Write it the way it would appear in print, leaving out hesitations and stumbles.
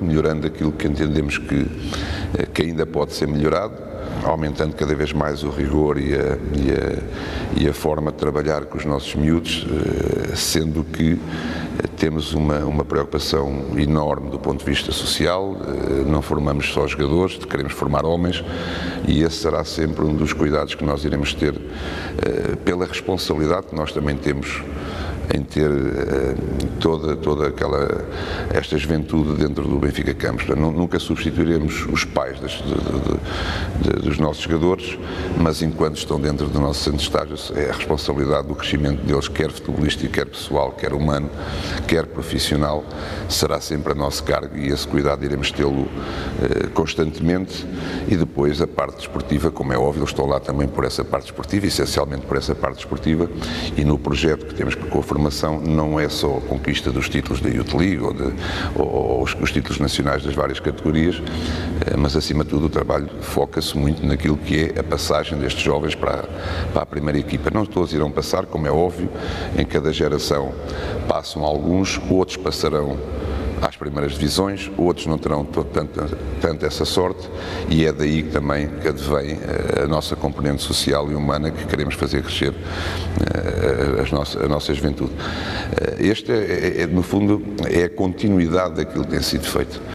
melhorando aquilo que entendemos que ainda pode ser melhorado, aumentando cada vez mais o rigor e a forma de trabalhar com os nossos miúdos, sendo que temos uma preocupação enorme do ponto de vista social. Não formamos só jogadores, queremos formar homens, e esse será sempre um dos cuidados que nós iremos ter, pela responsabilidade que nós também temos em ter toda esta juventude dentro do Benfica Campos. Nunca substituiremos os pais dos nossos jogadores, mas enquanto estão dentro do nosso centro de estágios, é a responsabilidade do crescimento deles, quer futebolístico, quer pessoal, quer humano, quer profissional, será sempre a nosso cargo, e esse cuidado iremos tê-lo constantemente. E depois a parte desportiva, como é óbvio, eles estão lá também por essa parte desportiva, essencialmente por essa parte desportiva, e no projeto que temos com a formação não é só a conquista dos títulos da Youth League ou os títulos nacionais das várias categorias, mas acima de tudo o trabalho foca-se muito naquilo que é a passagem destes jovens para a primeira equipa. Não todos irão passar, como é óbvio, em cada geração passam alguns, outros passarão às primeiras divisões, outros não terão tanto essa sorte, e é daí que também advém a nossa componente social e humana, que queremos fazer crescer a nossa juventude. Este, no fundo, é a continuidade daquilo que tem sido feito.